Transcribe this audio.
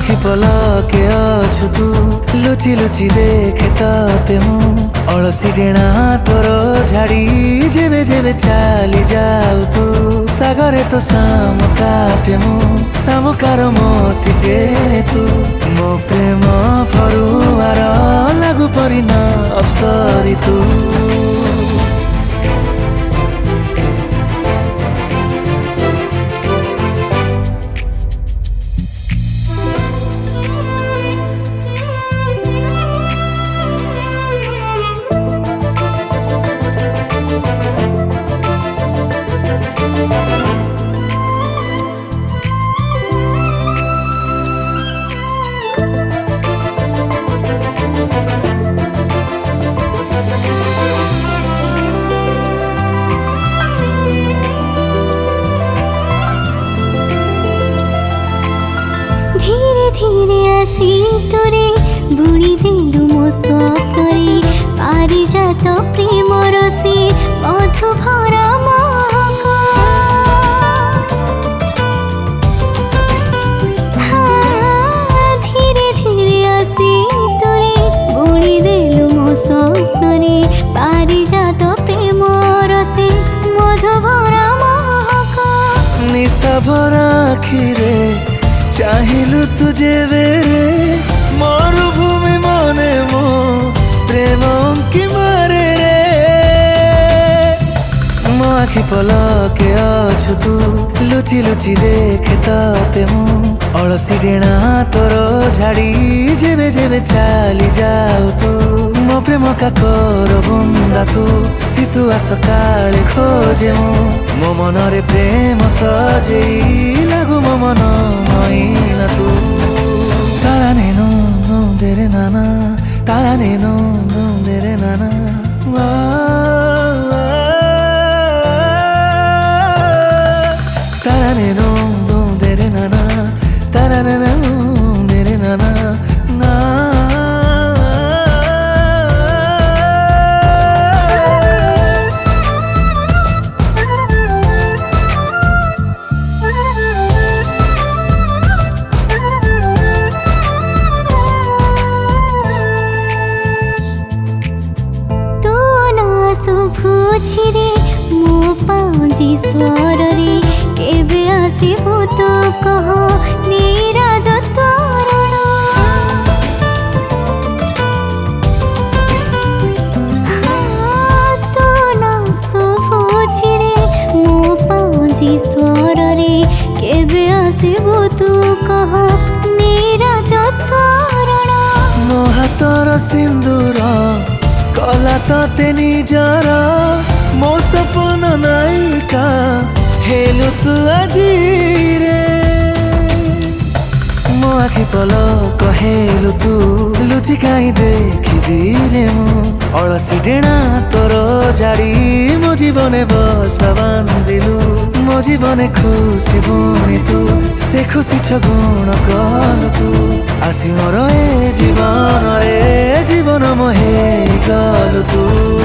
आखि पलके अछु तू लुचि लुचि देखे तते मु अलसी डेणा तोर झाड़ी जेबे जेबे चाली जाऊ तू सागरे तो साम काटे मु सामुकार मोतीटे तू मो प्रेम फरुआर लागू परी न अप्सरी तू धीरे आसी तोरे बुणी देलु मो स्वप्नरे पारिजात प्रेम रसे मधु भरा महक धीरे धीरे आसी तोरे बुणी देलु मो स्वप्नरे पारिजात प्रेम रसे मधु भरा महक निशा भरा आखिरे चाहिलु तुझे बेरे मरुभूमि मने मो प्रेम की मारे रे मो आखि पलके अछु तू लुचि लुचि देखे तते मु अलसी डेणा तोर झाड़ी जेबे जेबे चाली जाऊ तू मो प्रेम का कर बुंदा तू सितुआ सकाळे खोजे मो मनरे प्रेम सजेई लागू मो मन मैना तू तारा नेनो देरे नाना तारा नेनो देरे नाना तारा नेनो देरे नाना तारा नेनो देरे नाना भोझिरे मो पाँजी स्वर रे केबे आसिबु तो कह नीरज तोरण तो नासो भोझिरे मो पाँजी स्वर रे केबे आसिबु तो कह नीरज तोरण मो हातर सिंदूर कला ते निजर मो सपन नायिका हेलु तू आजी रे मो आखि पलक हेलु तू लुचि काई देखी दिरे मु अलसी डेणा तोर झाड़ी मो जीवने बस बांधिलु मो जीवने खुशी बुणी तू से खुशी छगुण कलु तू आसी मोर ए जीवन रे जीवन मोहे गलु तू।